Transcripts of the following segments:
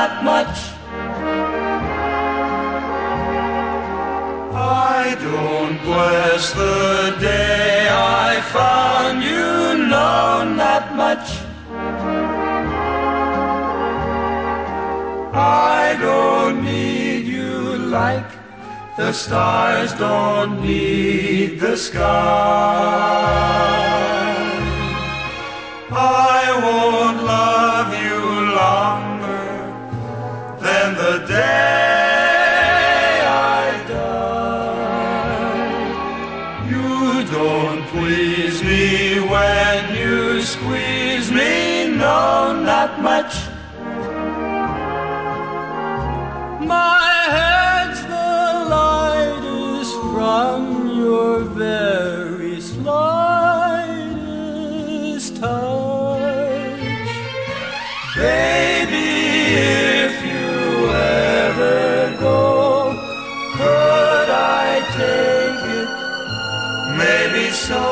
not much. I don't bless the day I found you, no, not much. I don't need you like the stars don't need the sky. I won't love you longer than the day I die. You don't please me when you squeeze me, no, not much. My head's the lightest from your very slightest touch. Baby, if you ever go, could I take it? Maybe so.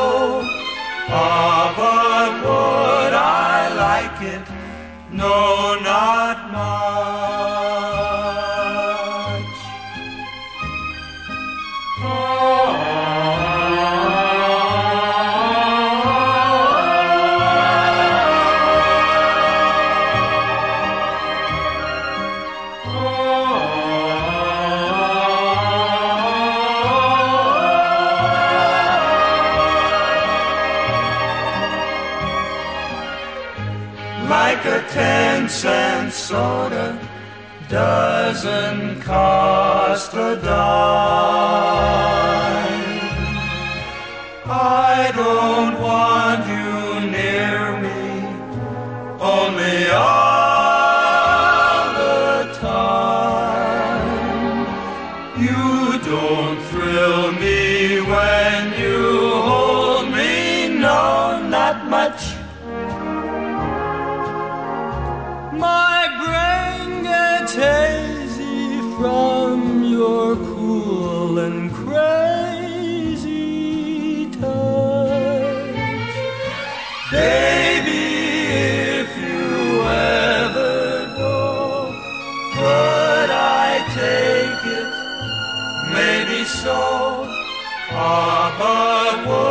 But would I like it? No, not much. Like a 10-cent soda doesn't cost a dime. I don't want you near me, only all the time. You don't thrill me when you hold me, no, not much. My brain gets hazy from your cool and crazy touch. Baby, if you ever go, could I take it? Maybe so. But